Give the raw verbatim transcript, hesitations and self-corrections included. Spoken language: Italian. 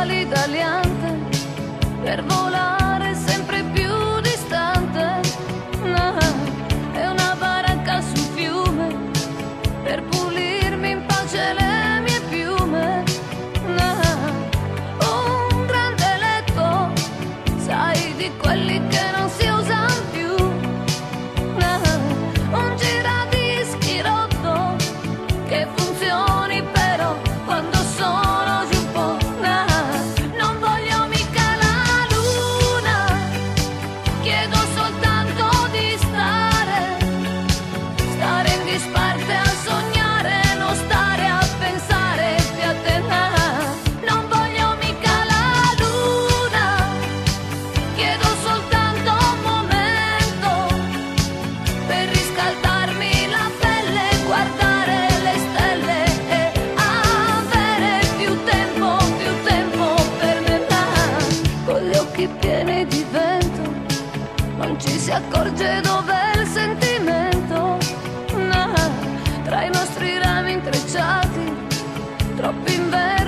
ali d'aliante per volare sempre più distante. No, è una baracca sul fiume per pulirmi in pace le mie piume. No, un grande letto, sai, di quelli che non si usano più. No, un giradischi rotto che funzioni però quando sono giù un po'. No, non voglio mica la luna, chiedo soltanto di stare, stare in disparte a sognare, non stare a pensare più a te. No, non voglio mica la luna, chiedo soltanto un momento per riscaldarmi la pelle, guardare le stelle e avere più tempo, più tempo per me. Con gli occhi pieni di vento non ci si accorge dov'è il sentimento. No, tra i nostri rami intrecciati, troppi inventi